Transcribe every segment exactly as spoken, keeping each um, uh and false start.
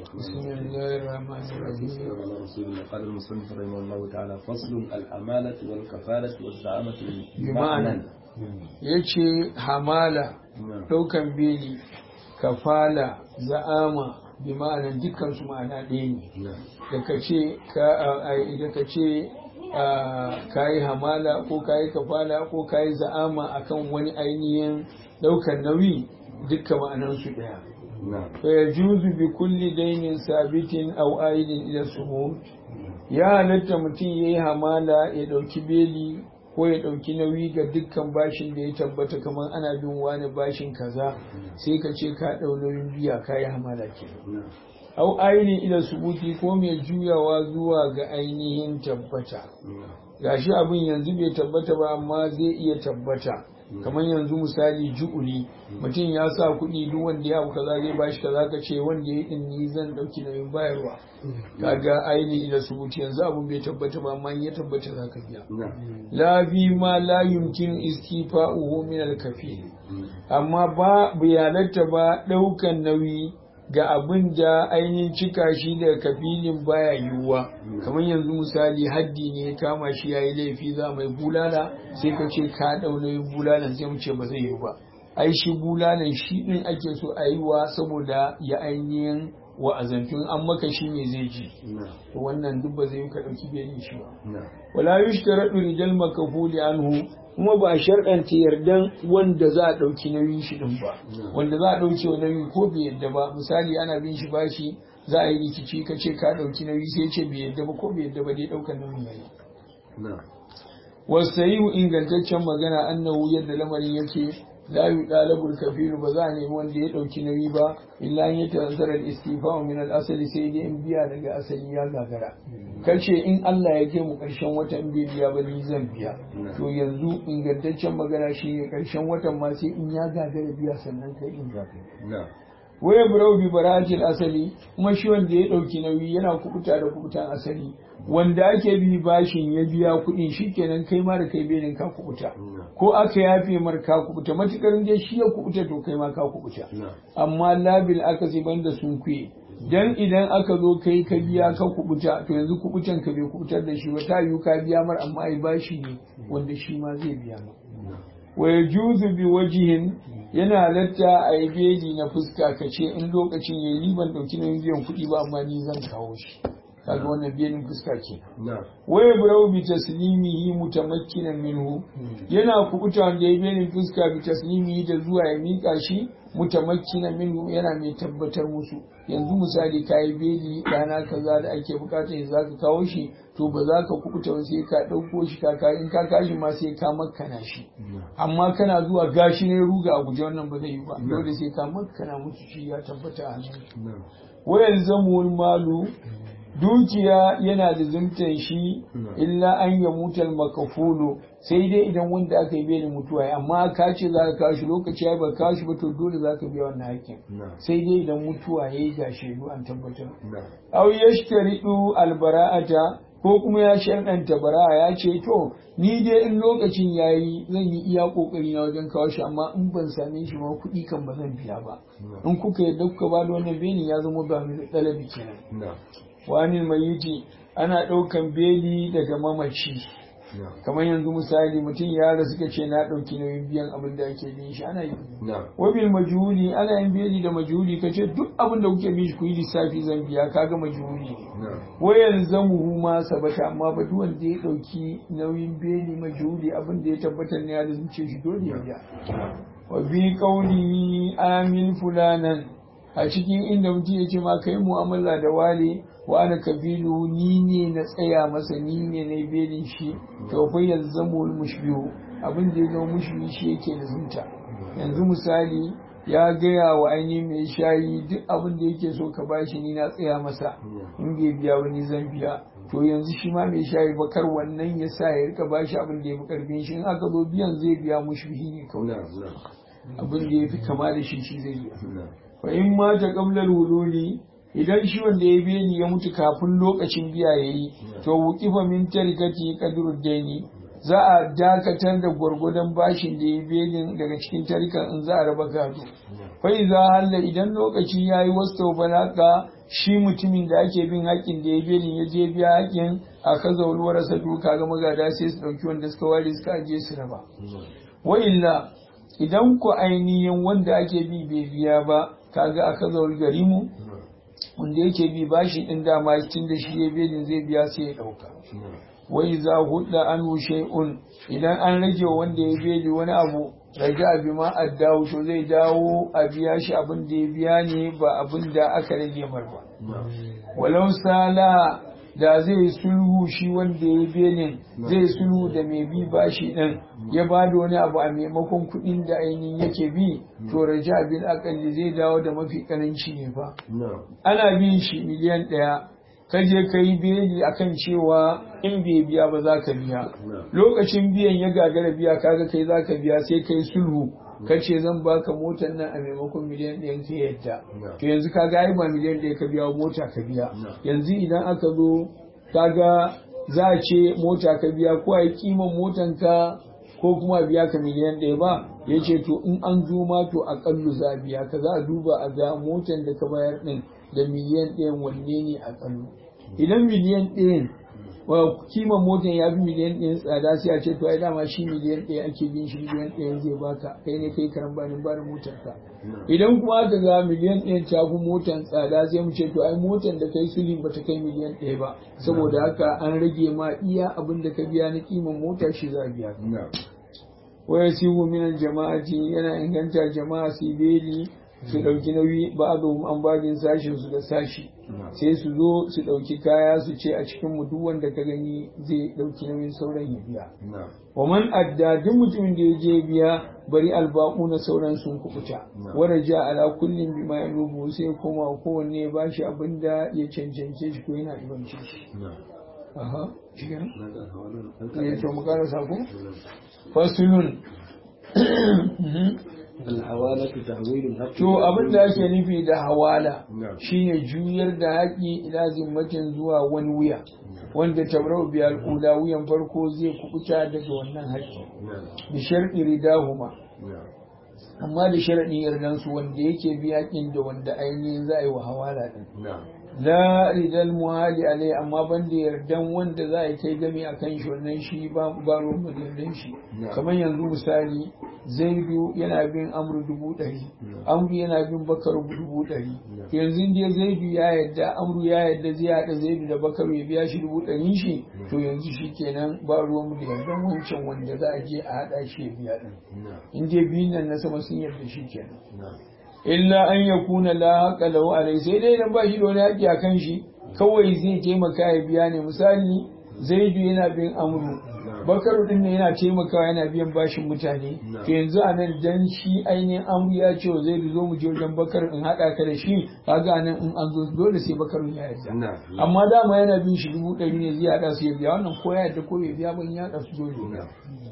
بسم الله الرحمن الرحيم. على رسول الله. قال المصنف رحمه الله تعالى فصل الأمانة والكفالة والزعامة بمعنى yace hamala daukan beli kafala za'ama bi ma'anan dukkan su ma'ana ɗaya ne da kace ka idan kace kai hamala ko kai kafala ko kai za'ama akan wani ainihin daukan nauyi dukkan ma'anan su ɗaya fa yajuzu bi kulli dainin sabitin aw aidin ila suhud ya halatta mutum yayi hamala ya dauki beli ko ya ɗauki nauyi ga dukkan bashin da ya tabbata kamar ana bin wani bashin kaza sai ka ce ka ɗau nauyin biya ka yi hamala ke au ainihin ila subuti ko mai juyawa zuwa ga ainihin tabbata gashi abin yanzu bai tabbata ba amma zai iya tabbata kamar yanzu misali ju'uli mutum ya sa kuɗi duk wanda ya abu kaza zai bashi kaza ka ce wanda ya din ni zan ɗauki nauyin bayarwa kaga ainihin ila subuti yanzu abin bai tabbata ba amma ya tabbata za ka biya la fi ma la yumkin istifa'uhu min al-kafil amma ba bayanatta ba ɗaukan nauyi ga abin da ainihin cika shi daga kafilin baya yiwuwa kamar yanzu misali haddi ne ya kama shi ya yi laifi za mai bulala sai ka ce ka ɗaunayin bulalan sai mu ce ba zai yi ba ai shi bulalan shi ɗin ake so a yi wa saboda ya ainihin wa'azantun an maka shi ne zai ji to wannan duk ba zai yi ka ɗauki belin shi ba wala yushtaradu rijal makafuli anhu kuma ba a sharɗanta yardan wanda za a ɗauki nauyin shi ɗin ba wanda za a ɗauki wa nauyi ko bai yadda ba misali ana bin shi bashi za a yi rikici ka ce ka ɗauki nauyi sai ce bai yadda ba ko bai yadda ba dai ɗaukar nauyin yayi wasu yi ingantaccen magana annahu yadda lamarin yake la yi ɗalibul kafiru ba za a nemi wanda ya ɗauki nauyi ba illa an yi tazarar istifa min al-asali sai dai in biya daga asali ya gagara kace in Allah ya kai mu ƙarshen watan bai biya ba ni zan biya to yanzu ingantaccen magana shi ne ƙarshen watan ma sai in ya gagara biya sannan kai in za ka waya burau bi baratil asali kuma shi wanda ya ɗauki nauyi yana kubuta da kubutan asali wanda ake bi bashin ya biya kuɗin shikenan kai ma da kai benin ka kubuta ko aka yafe mar ka kubuta matukar dai shi ya kubuta to kai ma ka kubuta amma labil aka sai banda sun kuye dan idan aka zo kai ka biya ka kubuta to yanzu kubutan ka bai kubutar da shi ba ta yiwu ka biya mar amma ai bashi ne wanda shi ma zai biya ma wa yajuzu bi wajhin yana halatta a yi beji na fuska ka ce in lokacin yayi ni ban dauki nauyin biyan kuɗi ba amma ni zan kawo shi kaga wannan biyanin fuska ke waya burau bi taslimihi mutamakkinan minhu yana kubuta wanda ya biyanin fuska bi taslimihi da zuwa ya mika shi mutamakkinan minhu yana mai tabbatar musu yanzu misali kayi beli rana kaza da ake bukata yanzu zaka kawo shi to ba za ka kubuta wani sai ka ɗauko shi ka kayi in ka kashi ma sai ka makkana shi amma kana zuwa gashi ne ruga a guje wannan ba zai yi ba dole sai ka makkana musu shi ya tabbata a hannun wayan zamuwar malu dukiya yana da zumtan shi illa an ya mutal makafulu sai dai idan wanda aka yi belin mutuwa ya amma ka ce za ka kashi lokaci ya ba kashi ba to dole za ka biya wannan hakkin sai dai idan mutuwa ya yi ga shaidu an tabbatar au yashtaridu albara'ata ko kuma ya sharɗanta bara'a ya ce to ni dai in lokacin ya yi zan yi iya ƙoƙari na wajen kawo shi amma in ban same shi ma kuɗi kan ba zan biya ba in kuka yadda kuka ba da wannan beni ya zama ba mai ɗalabi kenan wani mayiti ana ɗaukan beli daga mamaci kamar yanzu misali mutum ya rasu suka ce na ɗauki nauyin biyan abin da ake bin shi ana yi wabil majhuli ana yin beli da majhuli ka ce duk abin da kuke bin shi ku yi lissafi zan biya kaga majhuli wayan zamuhu ma sabata amma ba duk wanda ya ɗauki nauyin beli majhuli abin da ya tabbatar ne ya zuce shi dole ya biya wa bi qawli amin fulanan a cikin inda mutum ya ce ma kai mu'amala da wale wa ana kabilu ni ne na tsaya masa ni ne na belin shi to fa yalzamu mushbihu abin da ya zama mushbihi shi yake da zunta yanzu misali ya gaya wa ainihin mai shayi duk abin da yake so ka bashi ni na tsaya masa in bai biya ba ni zan biya to yanzu shi ma mai shayi bakar wannan ya sa ya rika bashi abin da ya fi karfin shi in aka zo biyan zai biya mushbihi ne kawai abin da ya fi kama da shi shi zai biya fa in mata qabla al-hululi idan shi wanda ya beni ya mutu kafin lokacin biya yayi to wuqifa min tarikati qadru daini za a dakatar da gwargwadon bashin da ya belin daga cikin tarikan in za a raba gado fai za halla idan lokaci ya yi wasu balaka shi mutumin da ake bin haƙƙin da ya belin ya je biya haƙƙin a kaza walwar sa duka ga magada sai su ɗauki wanda suka ware suka aje su raba wa illa idan ku ainihin wanda ake bi bai biya ba kaga a kaza garimu wanda yake bi bashi din dama tun da shi ya belin zai biya sai ya ɗauka wai za hudda an shay'un idan an rage wanda ya beli wani abu rage abi ma addawo to zai dawo a biya shi abin da ya biya ne ba abin da aka rage mar ba walau sala da zai sulhu shi wanda ya belin zai sulhu da mai bi bashi din ya ba da wani abu a maimakon kuɗin da ainihin yake bi to raja bil akalli zai dawo da mafi karanci ne fa ana bin shi miliyan ɗaya ka je ka yi beli akan cewa in bai biya ba za ka biya lokacin biyan ya gagara biya kaga kai za ka biya sai kai sulhu ka ce zan baka motar nan a maimakon miliyan ɗayan ka yadda to yanzu kaga ai ba miliyan ɗaya ka biya mota ka biya yanzu idan aka zo kaga za a ce mota ka biya ko a yi kiman motan ka ko kuma biya ka miliyan ɗaya ba ya ce to in an zo ma to aƙallu za a biya ka za a duba a ga motan da ka bayar ɗin da miliyan ɗayan wanne ne a ƙallu idan miliyan ɗayan kiman motan ya fi miliyan ɗayan tsada sai a ce to ai dama shi miliyan ɗaya ake bin shi miliyan ɗayan zai baka kai ne kai karan banin bada motar ka idan kuma aka ga miliyan ɗayan ta fi motan tsada sai mu ce to ai motan da kai suli ba ta kai miliyan ɗaya ba saboda haka an rage ma iya abin da ka biya na kiman mota shi za a biya waya sihu minan jama'ati yana inganta jama'a su beli su ɗauki nauyi ba a zo an bajin sashin su da sashi sai su zo su ɗauki kaya su ce a cikin mu duk wanda ka gani zai ɗauki nauyin sauran ya biya wa man adda duk mutumin da ya je biya bari albaƙu na sauran sun kubuta wara ja ala kullum bima ya nubu sai kuma kowanne ya bashi abin da ya cancance shi ko yana ibance shi aha shi ne to mu ƙara sako fasulun alhawalatu tahwilul haqqi to abin da ake nufi da hawala shine juyar da haƙi ila zimmatin zuwa wani wuya wanda tabrau bi al'ula wuyan farko zai kubuta daga wannan haƙi bi shar'i ridahuma amma da sharadin yardan su wanda yake bi haƙin da wanda ainihin za a yi wa hawala din la ridal muhali alai amma ban da yardan wanda za a kai game a kan shi wannan shi ba ba ruwan yardan shi kamar yanzu misali zaidu yana bin amru dubu ɗari amru yana bin bakaru dubu ɗari yanzu dai zaidu ya yadda amru ya yadda zai haɗa zaidu da bakaru ya biya shi dubu ɗarin shi to yanzu shi kenan ba ruwan da yardan wancan wanda za a je a haɗa shi ya biya ɗin in dai biyun nan na sama sun yarda shi kenan illa an ya kuna la haƙa lahu alai sai dai idan ba shi da wani haƙi a kan shi kawai zai taimaka ya biya ne misali zaidu yana bin amru bakaru din ne yana taimakawa yana biyan bashin mutane to yanzu a nan dan shi ainihin amru ya ce wa zaidu zo mu je wajen bakar in haɗa ka da shi kaga nan in an zo dole sai bakaru ya yarda amma dama yana bin shi dubu ɗari ne zai haɗa su ya biya wannan ko ya yarda ko ya biya ban ya haɗa su dole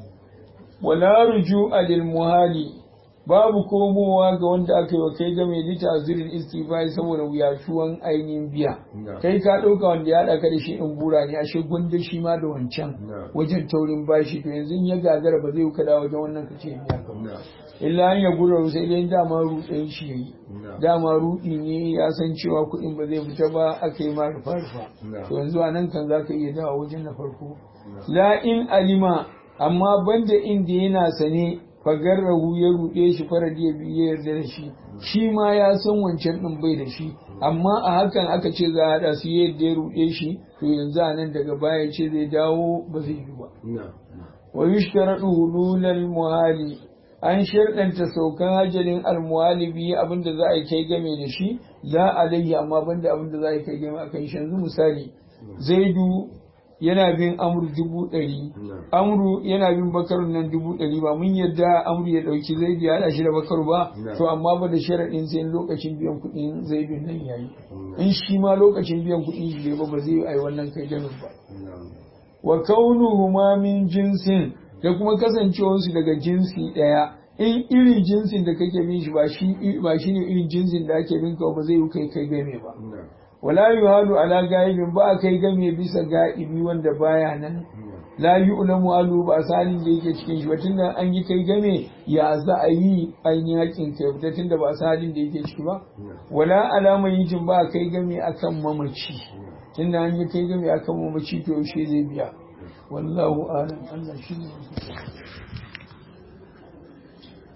wala ruju'a lil muhali babu komowa ga wanda aka yi wa kai game da tazirin istifai saboda wuyatuwan ainihin biya kai ka ɗauka wanda ya ɗaka da shi in bura ne ashe gwanda shi ma da wancan wajen taurin bashi to yanzu ya gagara ba zai kada wajen wannan kace biya ka illa an ya gura sai dai dama ruɗin shi yayi dama ruɗi ne ya san cewa kuɗin ba zai fita ba aka yi ma rufa rufa to yanzu a nan kan za ka iya dawa wajen na farko la in alima amma banda inda yana sane fagarrahu ya ruɗe shi faradi ya biye yarda da shi shi ma ya san wancan ɗin bai da shi amma a hakan aka ce za a haɗa su yadda ya ruɗe shi to yanzu a nan daga baya ce zai dawo ba zai yi ba wa yushtaradu hululal muhali an sharɗanta saukan hajalin almuhali biyu abinda za a yi kai game da shi la alayhi amma banda abinda za a yi kai game a kan shi yanzu misali zaidu yana bin amru dubu ɗari amru yana bin bakaru nan dubu ɗari ba mun yadda amru ya ɗauki zaidu ya haɗa shi da bakaru ba to amma ba da sharaɗin sai lokacin biyan kuɗin zaidun nan yayi in shi ma lokacin biyan kuɗin shi ba ba zai yi wannan kai gamin ba wa kaunuhuma min jinsin da kuma kasancewarsu daga jinsi ɗaya in irin jinsin da kake bin shi ba shi ba shine irin jinsin da ake bin ka ba zai yi kai kai game ba wala yuhalu ala gaibin ba kai game bisa gaibi wanda baya nan la yu'lamu alu ba salin da yake cikin shi ba tunda an yi kai game ya za a yi an yakin kai fita tunda ba salin da yake ciki ba wala alama yitin ba kai game akan mamaci tunda an yi kai game akan mamaci to yaushe zai biya wallahu a'lam Allah shi ne